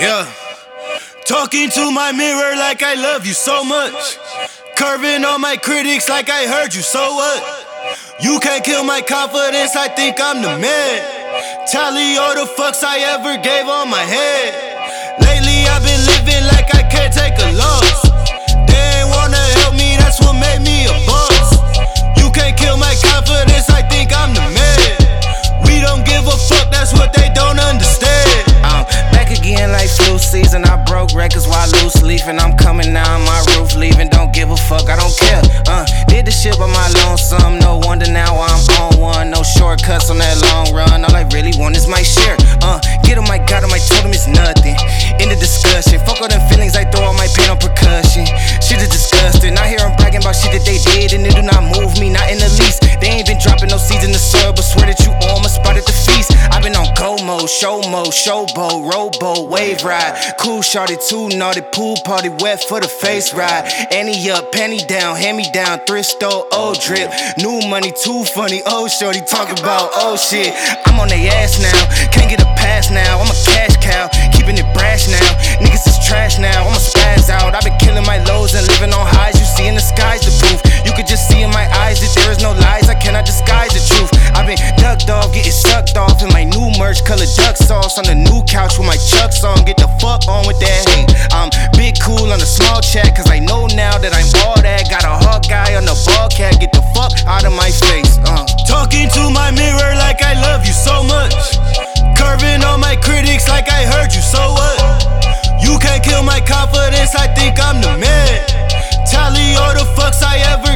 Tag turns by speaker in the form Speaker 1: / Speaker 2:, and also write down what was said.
Speaker 1: Yeah. Talking to my mirror like I love you so much. Curving on my critics like I heard you, so what? You can't kill my confidence, I think I'm the man. Tally all the fucks I ever gave on my head. Lately I've been living like I can't take a loss. They ain't wanna help me, that's what made me a boss. You can't kill my confidence, I think I'm the man. We don't give a fuck, that's what they don't understand.
Speaker 2: I'm back again like flu season. I broke records while loose leafing. I'm coming down my roof, leaving. Don't give a fuck, I don't care. Did the shit by my lonesome. No wonder now I'm on one. No shortcuts on that long run. All I really want is my share. Get on my God, I told him it's nothing. In the discussion, fuck all them feelings. I throw all my pain on percussion. Shit is disgusting. I hear them bragging about shit that they did, and it do not move me, not in the least. They ain't been dropping no seeds in the soil, but swear that you on my spot at the feast. I've been on go mode, show mode, showboat, rowboat, wave ride. Cool shorty, too naughty, pool party, wet for the face ride. Annie up, penny down, hand me down, thrift store, old drip. New money, too funny, old shorty, talk about old shit. I'm on they ass now, can't get a pass now. I'm a cash cow, keeping it brash now. Niggas is trash now, I'ma spaz out. I've been killing my lows and living on highs. You see in the sky's the proof. You could just see in my eyes that there is no lies. I cannot disguise the truth. I've been ducked off, getting sucked off in my new merch, colored duck sauce on the new couch with my Chucks on. Get the fuck on with that hate. I'm big cool on the small chat, cause I know now that I'm all that. Got a hawk guy on the ball cat, get the fuck out of my face.
Speaker 1: Talking to my mirror like I love you so much. Curving on my critics like I heard you, so what? You can't kill my confidence, I think I'm the man. Tally all the fucks I ever